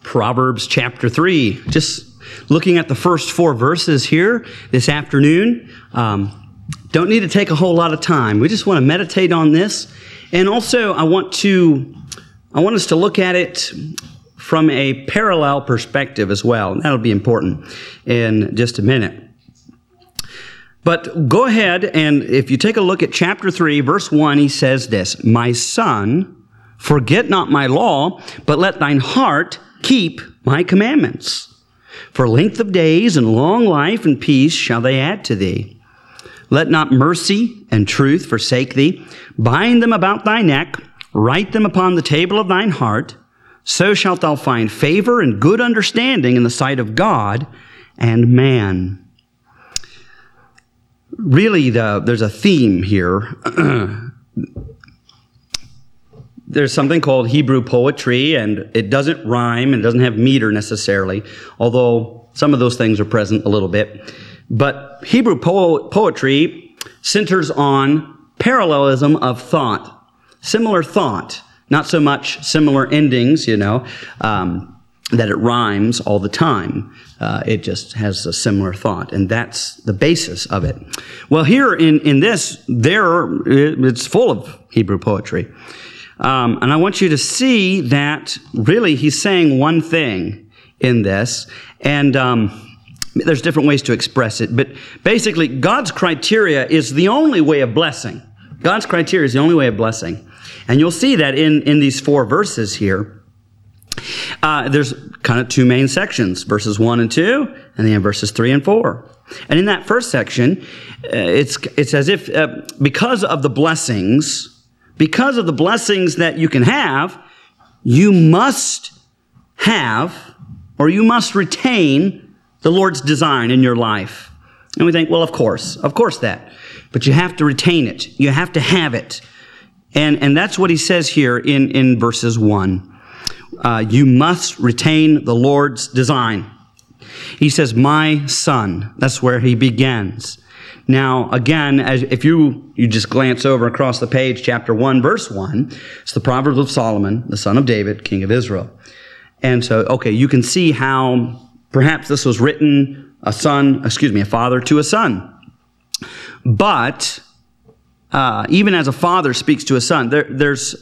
Proverbs chapter 3. Just looking at the first 4 verses here this afternoon. Don't need to take a whole lot of time. We just want to meditate on this. And also, I want us to look at it from a parallel perspective as well. That'll be important in just a minute. But go ahead, and if you take a look at chapter 3, verse 1, he says this, "My son, forget not my law, but let thine heart keep my commandments. For length of days and long life and peace shall they add to thee. Let not mercy and truth forsake thee. Bind them about thy neck, write them upon the table of thine heart. So shalt thou find favor and good understanding in the sight of God and man." Really, there's a theme here. There's something called Hebrew poetry, and it doesn't rhyme and doesn't have meter necessarily, although some of those things are present a little bit. But Hebrew poetry centers on parallelism of thought, similar thought, not so much similar endings, that it rhymes all the time. It just has a similar thought, and that's the basis of it. Well, here in this, it's full of Hebrew poetry. And I want you to see that really he's saying one thing in this, and there's different ways to express it, but basically God's criteria is the only way of blessing. God's criteria is the only way of blessing. And you'll see that in these 4 verses here. There's kind of 2 main sections, verses 1 and 2, and then verses 3 and 4. And in that first section, it's as if because of the blessings that you can have, you must have, or you must retain the Lord's design in your life. And we think, well, of course that. But you have to retain it. You have to have it. And that's what he says here in verses 1. You must retain the Lord's design. He says, "My son." That's where he begins. Now, again, if you just glance over across the page, chapter 1, verse 1, it's the Proverbs of Solomon, the son of David, king of Israel. And so, you can see how perhaps this was written a father to a son. But even as a father speaks to a son, there's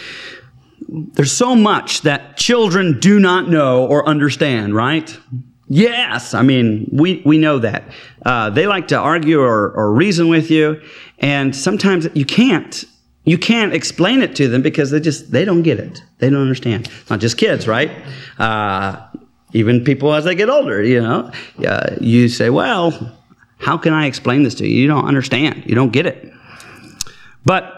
so much that children do not know or understand, right? Yes, we know that. They like to argue or reason with you, and sometimes you can't explain it to them because they don't get it. They don't understand. It's not just kids, right? Even people as they get older, you say, well, how can I explain this to you? You don't understand. You don't get it. But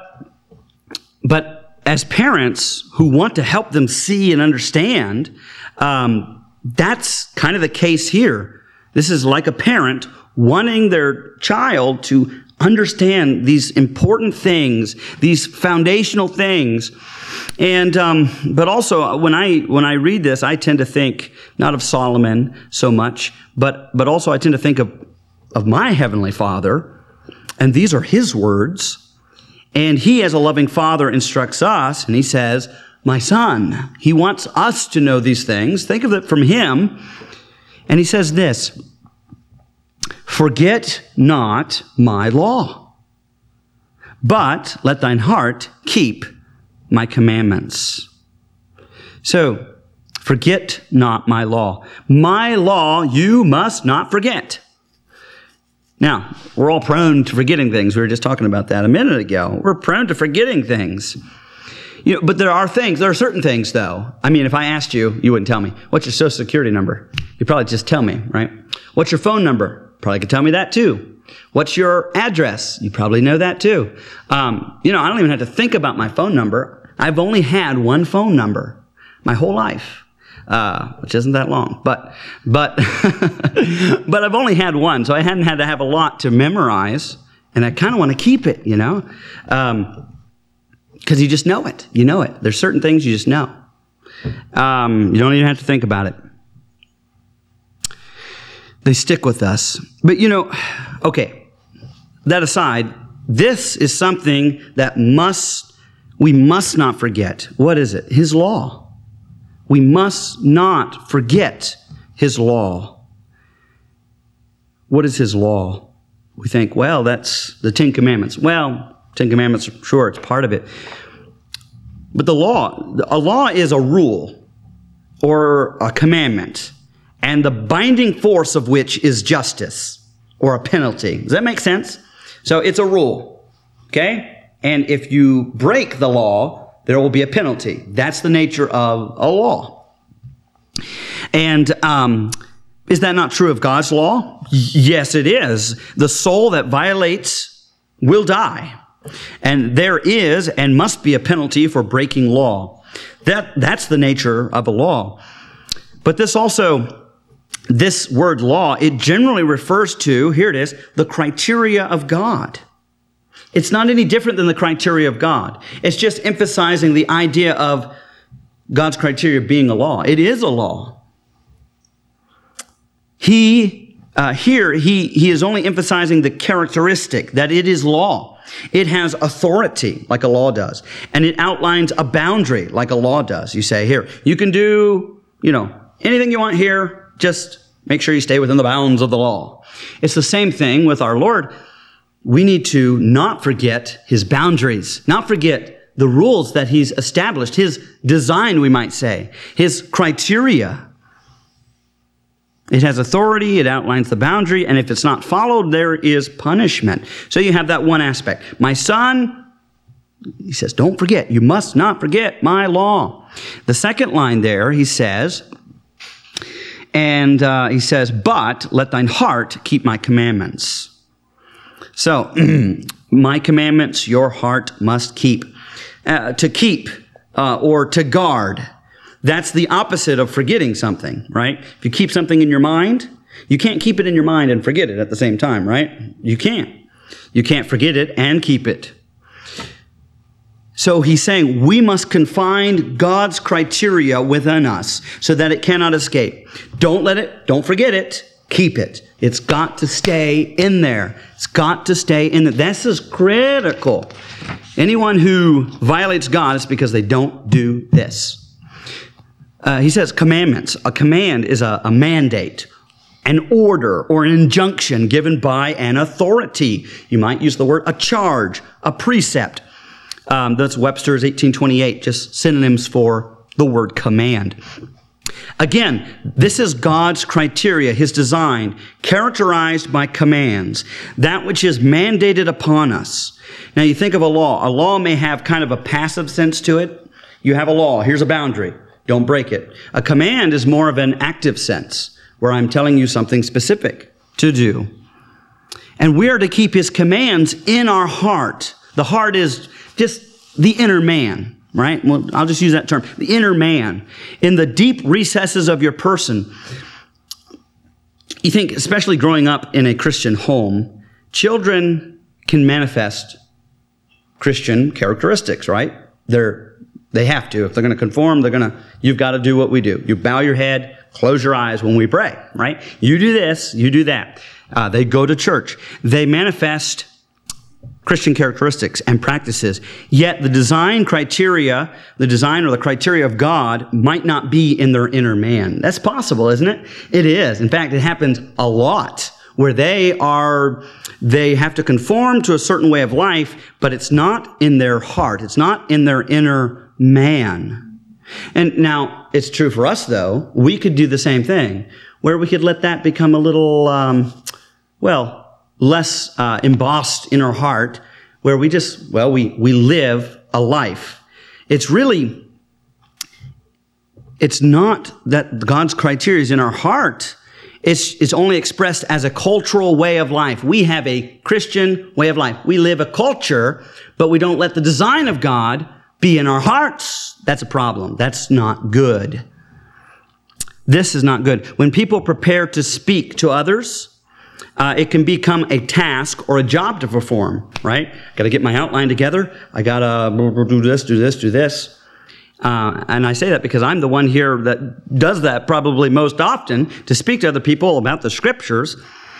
as parents who want to help them see and understand, that's kind of the case here. This is like a parent wanting their child to understand these important things, these foundational things. And but also when I read this, I tend to think not of Solomon so much, but also I tend to think of my Heavenly Father, and these are his words. And he, as a loving father, instructs us, and he says, "My son." He wants us to know these things. Think of it from him. And he says this, "Forget not my law, but let thine heart keep my commandments." So, forget not my law. My law you must not forget. Now, we're all prone to forgetting things. We were just talking about that a minute ago. We're prone to forgetting things. But there are certain things, though. If I asked you, you wouldn't tell me. What's your social security number? You'd probably just tell me, right? What's your phone number? Probably could tell me that, too. What's your address? You probably know that, too. I don't even have to think about my phone number. I've only had one phone number my whole life. Which isn't that long, but I've only had one, so I hadn't had to have a lot to memorize, and I kind of want to keep it, because you just know it. You know it. There's certain things you just know. You don't even have to think about it. They stick with us. But that aside, this is something that we must not forget. What is it? His law. We must not forget his law. What is his law? We think, well, that's the Ten Commandments. Well, Ten Commandments, sure, it's part of it. But a law is a rule or a commandment, and the binding force of which is justice or a penalty. Does that make sense? So it's a rule, okay? And if you break the law, there will be a penalty. That's the nature of a law. And is that not true of God's law? Yes, it is. The soul that violates will die. And there is and must be a penalty for breaking law. That's the nature of a law. But this word law, it generally refers to, here it is, the criteria of God. It's not any different than the criteria of God. It's just emphasizing the idea of God's criteria being a law. It is a law. He is only emphasizing the characteristic that it is law. It has authority like a law does. And it outlines a boundary like a law does. You say, here, you can do, anything you want here. Just make sure you stay within the bounds of the law. It's the same thing with our Lord. We need to not forget his boundaries, not forget the rules that he's established, his design, we might say, his criteria. It has authority, it outlines the boundary, and if it's not followed, there is punishment. So you have that one aspect. My son, he says, don't forget, you must not forget my law. The second line there, he says, but let thine heart keep my commandments. So, my commandments your heart must keep. To keep or to guard. That's the opposite of forgetting something, right? If you keep something in your mind, you can't keep it in your mind and forget it at the same time, right? You can't. You can't forget it and keep it. So he's saying we must confine God's criteria within us so that it cannot escape. Don't forget it, keep it. It's got to stay in there. It's got to stay in there. This is critical. Anyone who violates God is because they don't do this. He says commandments. A command is a mandate, an order, or an injunction given by an authority. You might use the word a charge, a precept. That's Webster's 1828, just synonyms for the word command. Again, this is God's criteria, his design, characterized by commands, that which is mandated upon us. Now you think of a law. A law may have kind of a passive sense to it. You have a law. Here's a boundary. Don't break it. A command is more of an active sense, where I'm telling you something specific to do. And we are to keep his commands in our heart. The heart is just the inner man. Right? Well, I'll just use that term. The inner man. In the deep recesses of your person. You think, especially growing up in a Christian home, children can manifest Christian characteristics, right? They have to. If they're going to conform, you've got to do what we do. You bow your head, close your eyes when we pray, right? You do this, you do that. They go to church. They manifest Christian characteristics and practices. Yet the design or the criteria of God might not be in their inner man. That's possible, isn't it? It is. In fact, it happens a lot where they have to conform to a certain way of life, but it's not in their heart. It's not in their inner man. And now, it's true for us, though. We could do the same thing, where we could let that become a little, less embossed in our heart, where we live a life. It's not that God's criteria is in our heart. It's only expressed as a cultural way of life. We have a Christian way of life. We live a culture, but we don't let the design of God be in our hearts. That's a problem. That's not good. This is not good. When people prepare to speak to others, it can become a task or a job to perform, right? Got to get my outline together. I got to do this. And I say that because I'm the one here that does that probably most often, to speak to other people about the scriptures.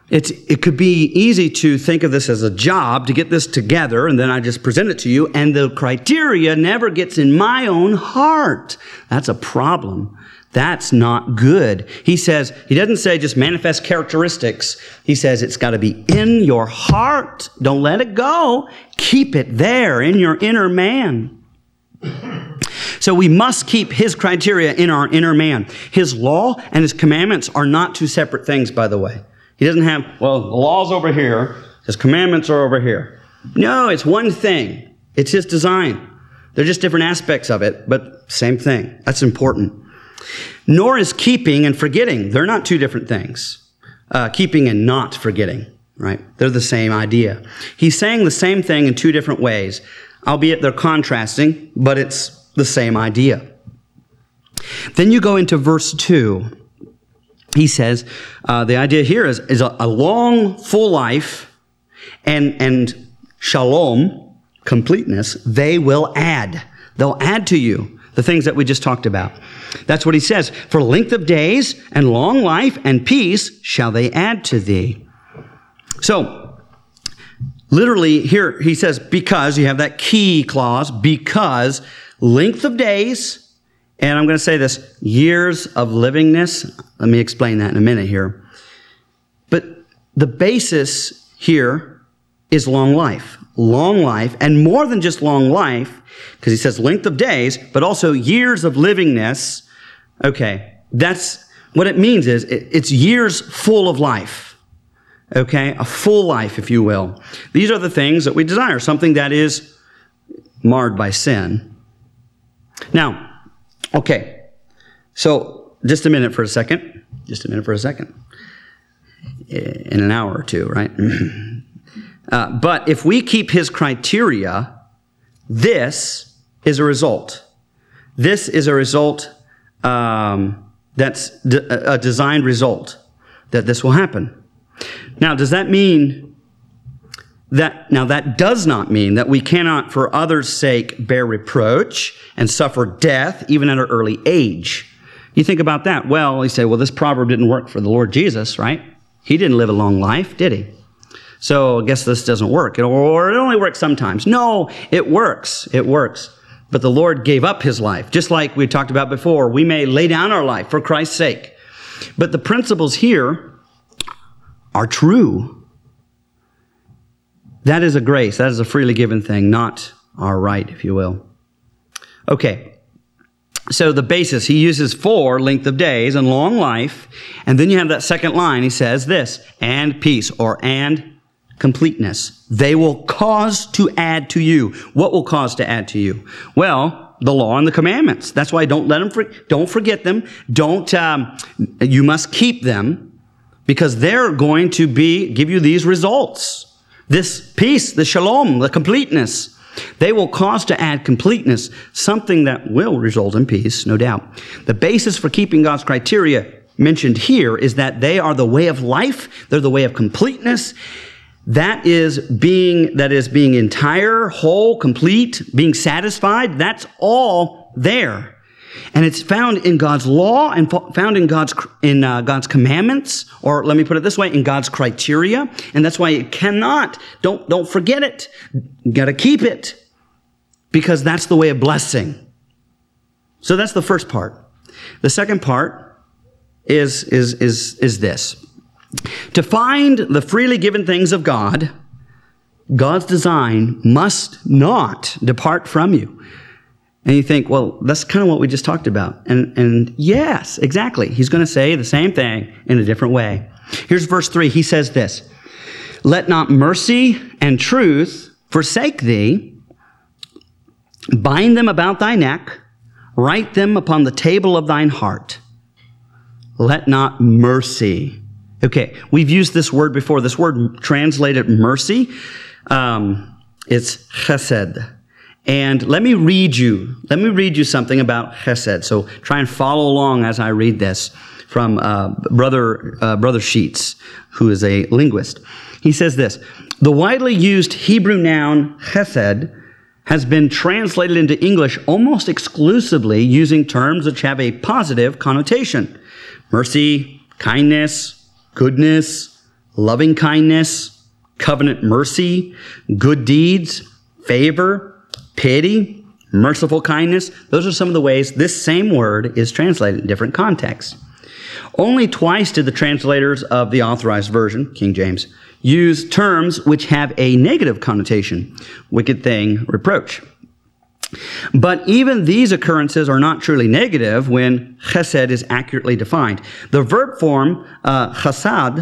It could be easy to think of this as a job, to get this together, and then I just present it to you, and the criteria never gets in my own heart. That's a problem. That's not good. He doesn't say just manifest characteristics. He says it's got to be in your heart. Don't let it go. Keep it there in your inner man. So we must keep his criteria in our inner man. His law and his commandments are not two separate things, by the way. He doesn't have, well, the law's over here, his commandments are over here. No, it's one thing. It's his design. They're just different aspects of it, but same thing. That's important. Nor is keeping and forgetting. They're not two different things. Keeping and not forgetting, right? They're the same idea. He's saying the same thing in two different ways, albeit they're contrasting, but it's the same idea. Then you go into verse 2. He says, the idea here is a long, full life and shalom, completeness, they will add. They'll add to you the things that we just talked about. That's what he says. For length of days and long life and peace shall they add to thee. So, literally here he says, because, you have that key clause, because length of days, and I'm going to say this, years of livingness. Let me explain that in a minute here. But the basis here is long life. Long life, and more than just long life, because he says length of days, but also years of livingness. Okay, that's what it means is it's years full of life. Okay, a full life, if you will. These are the things that we desire, something that is marred by sin. Now, okay, so just a minute for a second. In an hour or two, right? But if we keep his criteria, this is a result. This is a result that's a designed result, that this will happen. Now, does that mean that, now that does not mean that we cannot for others' sake bear reproach and suffer death even at an early age. You think about that. Well, you say, well, this proverb didn't work for the Lord Jesus, right? He didn't live a long life, did he? So I guess this doesn't work. Or it only works sometimes. No, it works. It works. But the Lord gave up his life. Just like we talked about before, we may lay down our life for Christ's sake. But the principles here are true. That is a grace. That is a freely given thing, not our right, if you will. Okay. So the basis, he uses for length of days and long life. And then you have that second line. He says this, and peace, or and completeness. They will cause to add to you. What will cause to add to you? Well, the law and the commandments. That's why don't let them, don't forget them. You must keep them, because they're going to give you these results. This peace, the shalom, the completeness. They will cause to add completeness, something that will result in peace, no doubt. The basis for keeping God's criteria mentioned here is that they are the way of life. They're the way of completeness. That is being entire, whole, complete, being satisfied. That's all there. And it's found in God's law and found in God's commandments, or let me put it this way, in God's criteria. And that's why it cannot, don't forget it. You got to keep it, because that's the way of blessing. So that's the first part. The second part is this. To find the freely given things of God, God's design must not depart from you. And you think, well, that's kind of what we just talked about. And yes, exactly. He's going to say the same thing in a different way. Here's verse 3. He says this, let not mercy and truth forsake thee. Bind them about thy neck. Write them upon the table of thine heart. Let not mercy. Okay, we've used this word before. This word translated mercy, it's chesed. And let me read you something about chesed. So try and follow along as I read this from Brother Sheets, who is a linguist. He says this, the widely used Hebrew noun chesed has been translated into English almost exclusively using terms which have a positive connotation. Mercy, kindness, goodness, loving kindness, covenant mercy, good deeds, favor, pity, merciful kindness. Those are some of the ways this same word is translated in different contexts. Only twice did the translators of the Authorized Version, King James, use terms which have a negative connotation: wicked thing, reproach. But even these occurrences are not truly negative when chesed is accurately defined. The verb form chesed,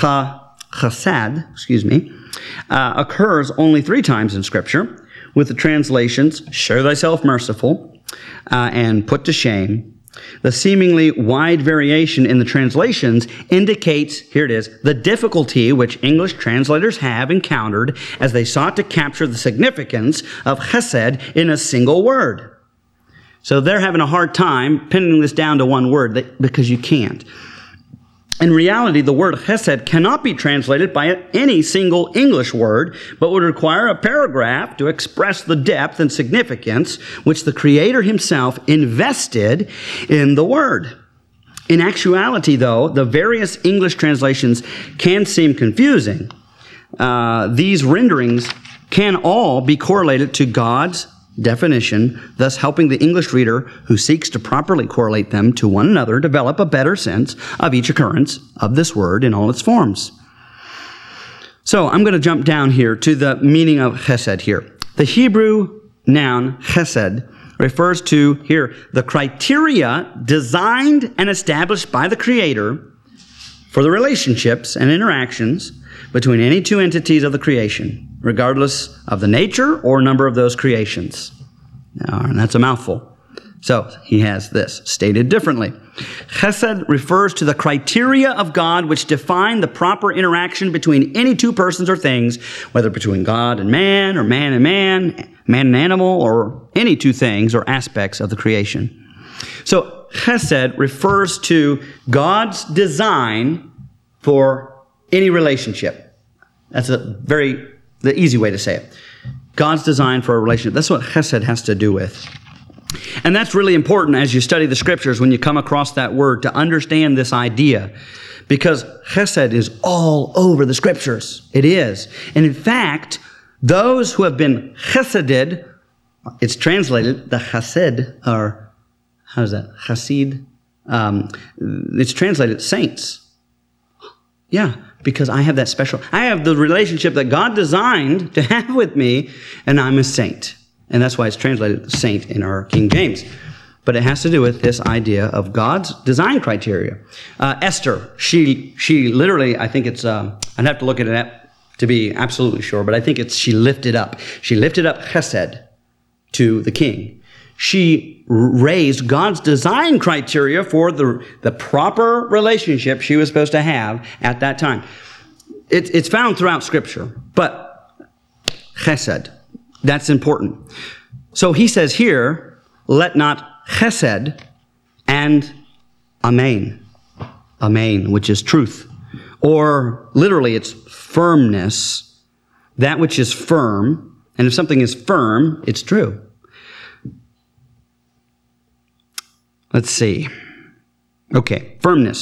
occurs only 3 times in Scripture, with the translations, show thyself merciful, and put to shame. The seemingly wide variation in the translations indicates, here it is, the difficulty which English translators have encountered as they sought to capture the significance of chesed in a single word. So they're having a hard time pinning this down to one word because you can't. In reality, the word chesed cannot be translated by any single English word, but would require a paragraph to express the depth and significance which the Creator Himself invested in the word. In actuality, though, the various English translations can seem confusing. These renderings can all be correlated to God's definition, thus helping the English reader who seeks to properly correlate them to one another develop a better sense of each occurrence of this word in all its forms. So I'm going to jump down here to the meaning of chesed here. The Hebrew noun chesed refers to, here, the criteria designed and established by the Creator for the relationships and interactions between any 2 entities of the creation, regardless of the nature or number of those creations. And that's a mouthful. So he has this stated differently. Chesed refers to the criteria of God which define the proper interaction between any 2 persons or things, whether between God and man, or man and man, man and animal, or any 2 things or aspects of the creation. So chesed refers to God's design for any relationship. That's the easy way to say it. God's design for a relationship. That's what chesed has to do with. And that's really important as you study the Scriptures when you come across that word to understand this idea. Because chesed is all over the Scriptures. It is. And in fact, those who have been cheseded, it's translated, the chesed, or how is that? Chesed? It's translated saints. Yeah, because I have the relationship that God designed to have with me, and I'm a saint. And that's why it's translated saint in our King James. But it has to do with this idea of God's design criteria. Esther, she literally, I think it's, I'd have to look at it to be absolutely sure, but I think it's she lifted up. She lifted up chesed to the king. She raised God's design criteria for the proper relationship she was supposed to have at that time. It's found throughout Scripture, but chesed, that's important. So he says here, let not chesed and amen, which is truth, or literally it's firmness, that which is firm, and if something is firm, it's true. Let's see. Okay, firmness.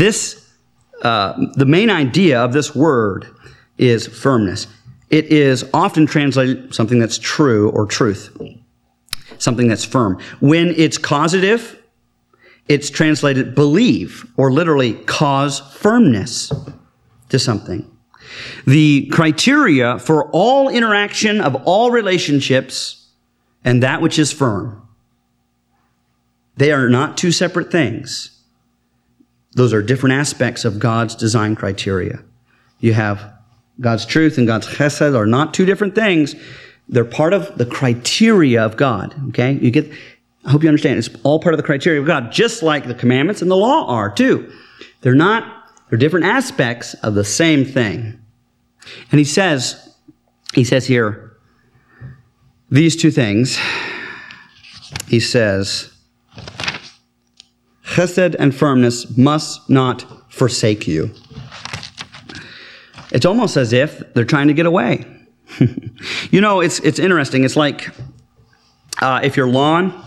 The main idea of this word is firmness. It is often translated something that's true or truth, something that's firm. When it's causative, it's translated believe, or literally cause firmness to something. The criteria for all interaction of all relationships and that which is firm. They are not 2 separate things. Those are different aspects of God's design criteria. You have God's truth and God's chesed are not 2 different things. They're part of the criteria of God. Okay? I hope you understand. It's all part of the criteria of God, just like the commandments and the law are too. They're different aspects of the same thing. And he says here, these 2 things. He says, chesed and firmness must not forsake you. It's almost as if they're trying to get away. It's interesting. It's like if your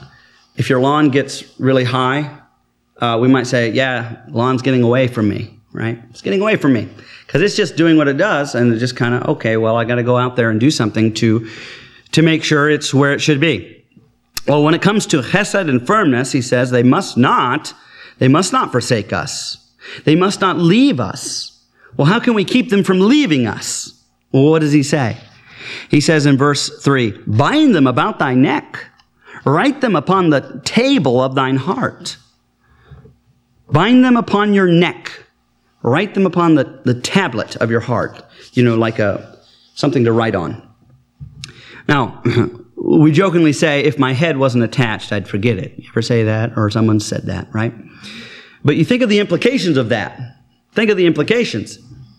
lawn gets really high, we might say, yeah, lawn's getting away from me. right? It's getting away from me because it's just doing what it does, and it's just kind of, okay, well, I got to go out there and do something to make sure it's where it should be. Well, when it comes to chesed and firmness, he says they must not forsake us. They must not leave us. Well, how can we keep them from leaving us? Well, what does he say? He says in verse 3, bind them about thy neck. Write them upon the table of thine heart. Bind them upon your neck. Write them upon the tablet of your heart. Like something to write on. Now, we jokingly say, if my head wasn't attached, I'd forget it. You ever say that? Or someone said that, right? But you think of the implications of that. Think of the implications.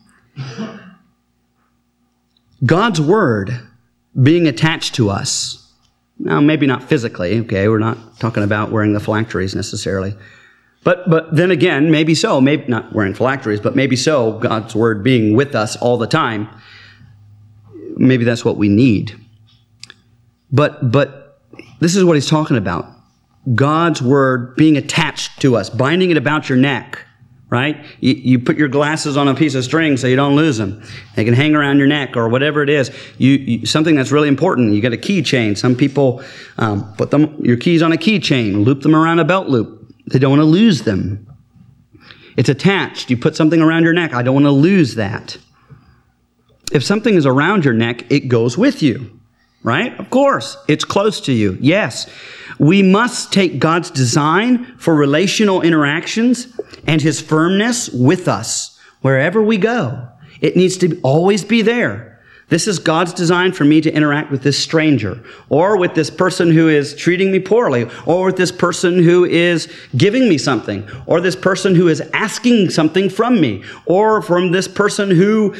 God's word being attached to us. Now, maybe not physically, okay? We're not talking about wearing the phylacteries necessarily. But then again, maybe so. Maybe not wearing phylacteries, but maybe so, God's word being with us all the time. Maybe that's what we need. But this is what he's talking about. God's word being attached to us, binding it about your neck, right? You put your glasses on a piece of string so you don't lose them. They can hang around your neck or whatever it is. Something that's really important. You got a keychain. Some people put your keys on a keychain, loop them around a belt loop. They don't want to lose them. It's attached. You put something around your neck. I don't want to lose that. If something is around your neck, it goes with you, right? Of course. It's close to you. Yes. We must take God's design for relational interactions and his firmness with us wherever we go. It needs to always be there. This is God's design for me to interact with this stranger, or with this person who is treating me poorly, or with this person who is giving me something, or this person who is asking something from me, or from this person who,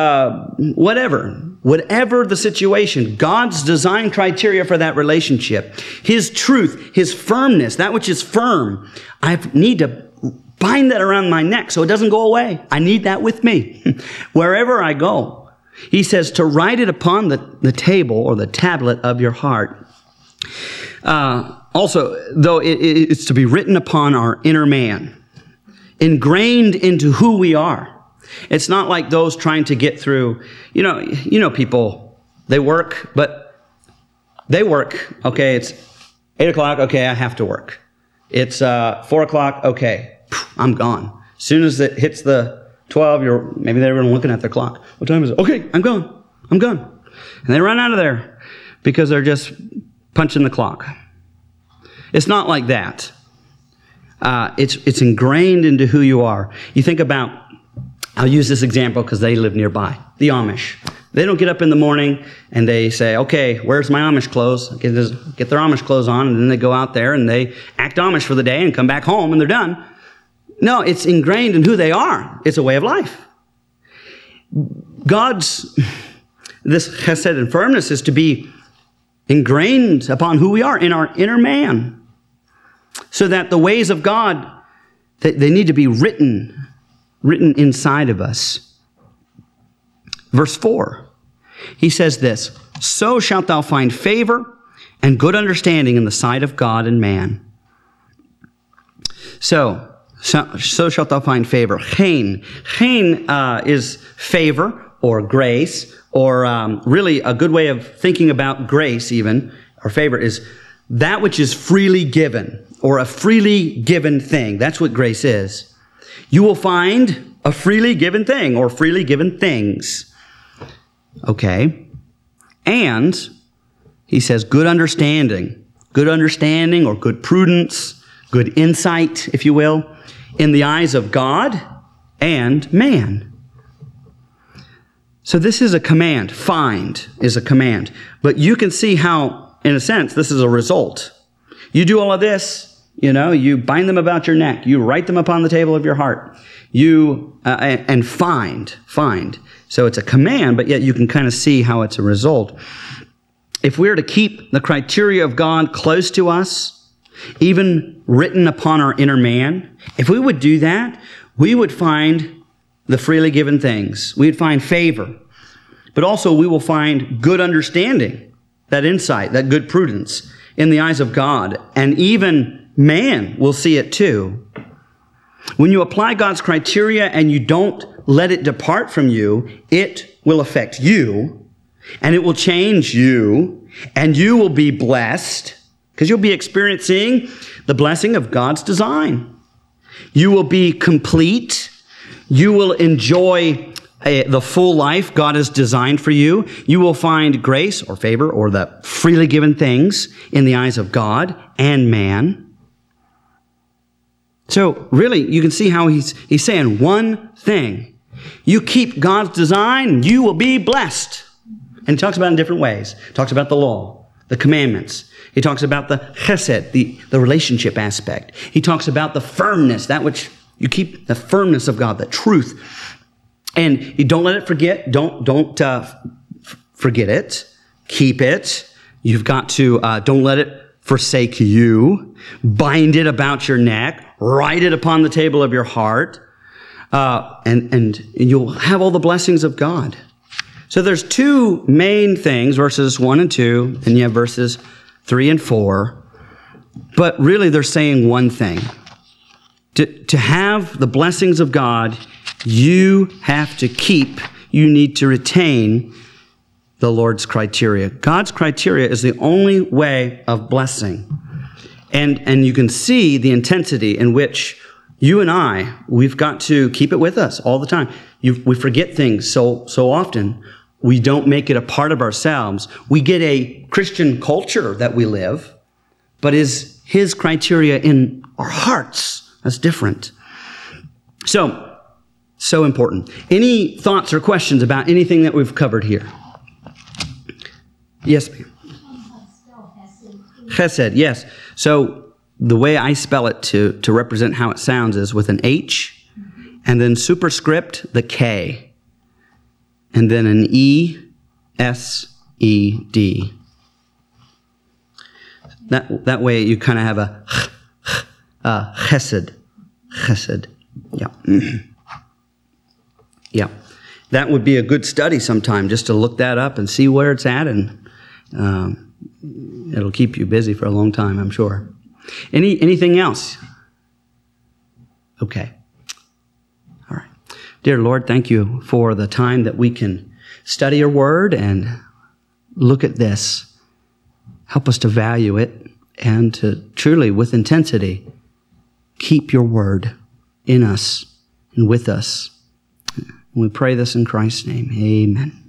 whatever the situation, God's design criteria for that relationship, his truth, his firmness, that which is firm, I need to bind that around my neck so it doesn't go away. I need that with me wherever I go. He says to write it upon the table or the tablet of your heart. Also, though, it's to be written upon our inner man, ingrained into who we are. It's not like those trying to get through, you know people, they work, okay, it's 8 o'clock, okay, I have to work. It's 4 o'clock, okay, I'm gone. As soon as it hits the 12, maybe they were looking at their clock. What time is it? Okay, I'm gone. And they run out of there because they're just punching the clock. It's not like that. It's ingrained into who you are. You think about, I'll use this example because they live nearby, the Amish. They don't get up in the morning and they say, okay, where's my Amish clothes? Get their Amish clothes on, and then they go out there and they act Amish for the day and come back home and they're done. No, it's ingrained in who they are. It's a way of life. This chesed and firmness is to be ingrained upon who we are in our inner man. So that the ways of God, they need to be written inside of us. Verse 4, he says this, so shalt thou find favor and good understanding in the sight of God and man. So shalt thou find favor. Chen is favor or grace, or really a good way of thinking about grace even, or favor, is that which is freely given, or a freely given thing. That's what grace is. You will find a freely given thing, or freely given things. Okay. And he says good understanding or good prudence, good insight, if you will, in the eyes of God and man. So this is a command. Find is a command. But you can see how, in a sense, this is a result. You do all of this, you bind them about your neck. You write them upon the table of your heart. And find. So it's a command, but yet you can kind of see how it's a result. If we are to keep the criteria of God close to us, even written upon our inner man, if we would do that, we would find the freely given things. We'd find favor. But also we will find good understanding, that insight, that good prudence in the eyes of God. And even man will see it too. When you apply God's criteria and you don't let it depart from you, it will affect you, and it will change you, and you will be blessed because you'll be experiencing the blessing of God's design. You will be complete. You will enjoy the full life God has designed for you. You will find grace or favor or the freely given things in the eyes of God and man. So really, you can see how he's saying one thing. You keep God's design, you will be blessed. And he talks about it in different ways. He talks about the law, the commandments. He talks about the chesed, the relationship aspect. He talks about the firmness, that which you keep, the firmness of God, the truth. And you don't let it forget. Don't forget it. Keep it. You've got to, don't let it forsake you. Bind it about your neck. Write it upon the table of your heart. And you'll have all the blessings of God. So there's two main things, verses 1 and 2, and you have verses 3 and 4. But really they're saying one thing. To have the blessings of God, you have to keep, you need to retain the Lord's criteria. God's criteria is the only way of blessing. And you can see the intensity in which you and I, we've got to keep it with us all the time. We forget things so often. We don't make it a part of ourselves. We get a Christian culture that we live, but is his criteria in our hearts? That's different. So important. Any thoughts or questions about anything that we've covered here? Yes, ma'am. Chesed, yes. So the way I spell it to represent how it sounds is with an H, and then superscript, the K, and then an E-S-E-D. That way you kind of have a chesed. Chesed. Yeah. Yeah. That would be a good study sometime, just to look that up and see where it's at, and it'll keep you busy for a long time, I'm sure. Anything else? Okay. All right. Dear Lord, thank you for the time that we can study your word and look at this. Help us to value it and to truly, with intensity, keep your word in us and with us. And we pray this in Christ's name. Amen.